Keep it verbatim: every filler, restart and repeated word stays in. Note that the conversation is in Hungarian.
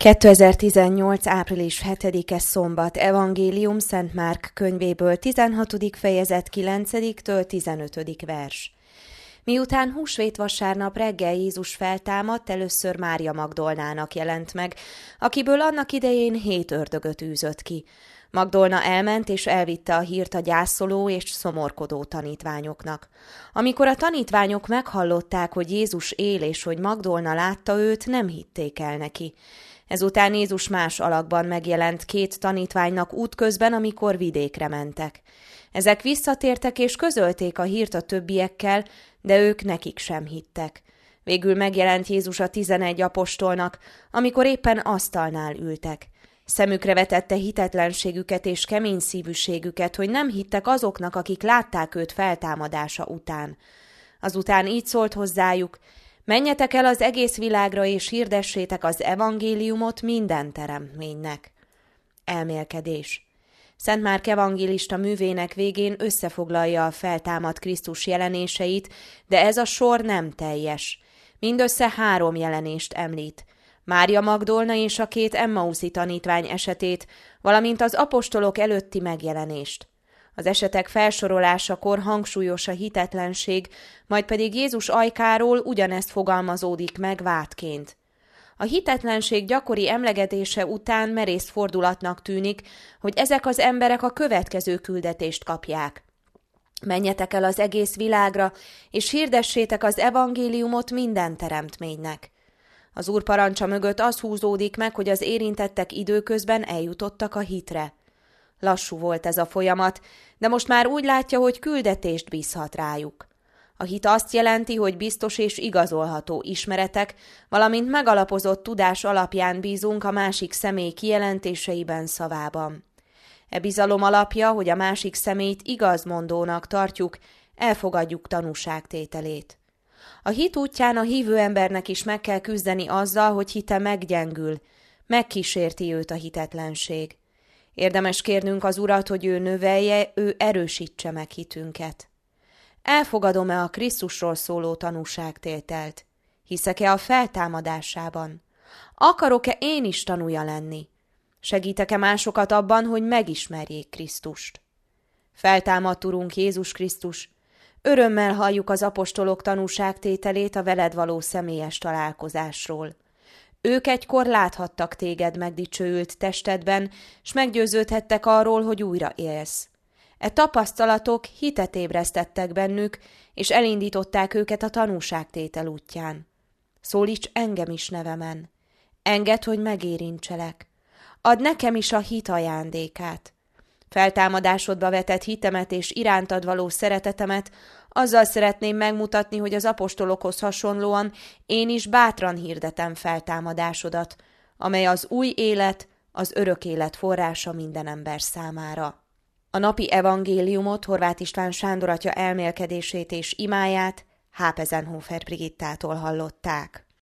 kétezer-tizennyolc. április hetedike szombat. Evangélium Szent Márk könyvéből, tizenhatodik fejezet, kilencediktől tizenötödik vers. Miután húsvét vasárnap reggel Jézus feltámadt, először Mária Magdolnának jelent meg, akiből annak idején hét ördögöt űzött ki. Magdolna elment és elvitte a hírt a gyászoló és szomorkodó tanítványoknak. Amikor a tanítványok meghallották, hogy Jézus él és hogy Magdolna látta őt, nem hitték el neki. Ezután Jézus más alakban megjelent két tanítványnak útközben, amikor vidékre mentek. Ezek visszatértek és közölték a hírt a többiekkel, de ők nekik sem hittek. Végül megjelent Jézus a tizenegy apostolnak, amikor éppen asztalnál ültek. Szemükre vetette hitetlenségüket és kemény szívűségüket, hogy nem hittek azoknak, akik látták őt feltámadása után. Azután így szólt hozzájuk: menjetek el az egész világra, és hirdessétek az evangéliumot minden teremtménynek. Elmélkedés. Szent Márk evangélista művének végén összefoglalja a feltámadt Krisztus jelenéseit, de ez a sor nem teljes. Mindössze három jelenést említ: Mária Magdolna és a két emmauszi tanítvány esetét, valamint az apostolok előtti megjelenést. Az esetek felsorolásakor hangsúlyos a hitetlenség, majd pedig Jézus ajkáról ugyanezt fogalmazódik meg vádként. A hitetlenség gyakori emlegetése után merész fordulatnak tűnik, hogy ezek az emberek a következő küldetést kapják: menjetek el az egész világra, és hirdessétek az evangéliumot minden teremtménynek. Az Úr parancsa mögött az húzódik meg, hogy az érintettek időközben eljutottak a hitre. Lassú volt ez a folyamat, de most már úgy látja, hogy küldetést bízhat rájuk. A hit azt jelenti, hogy biztos és igazolható ismeretek, valamint megalapozott tudás alapján bízunk a másik személy kijelentéseiben, szavában. E bizalom alapja, hogy a másik személyt igazmondónak tartjuk, elfogadjuk tanúságtételét. A hit útján a hívő embernek is meg kell küzdeni azzal, hogy hite meggyengül, megkísérti őt a hitetlenség. Érdemes kérnünk az Urat, hogy ő növelje, ő erősítse meg hitünket. Elfogadom-e a Krisztusról szóló tanúságtételt? Hiszek-e a feltámadásában? Akarok-e én is tanúja lenni? Segítek-e másokat abban, hogy megismerjék Krisztust? Feltámadt Urunk Jézus Krisztus, örömmel halljuk az apostolok tanúságtételét a veled való személyes találkozásról. Ők egykor láthattak téged megdicsőült testedben, s meggyőződhettek arról, hogy újra élsz. E tapasztalatok hitet ébresztettek bennük, és elindították őket a tanúságtétel útján. Szólíts engem is nevemen. Engedd, hogy megérintselek. Add nekem is a hit ajándékát. Feltámadásodba vetett hitemet és irántad való szeretetemet azzal szeretném megmutatni, hogy az apostolokhoz hasonlóan én is bátran hirdetem feltámadásodat, amely az új élet, az örök élet forrása minden ember számára. A napi evangéliumot, Horváth István Sándor atya elmélkedését és imáját Hápezenhofer Brigittától hallották.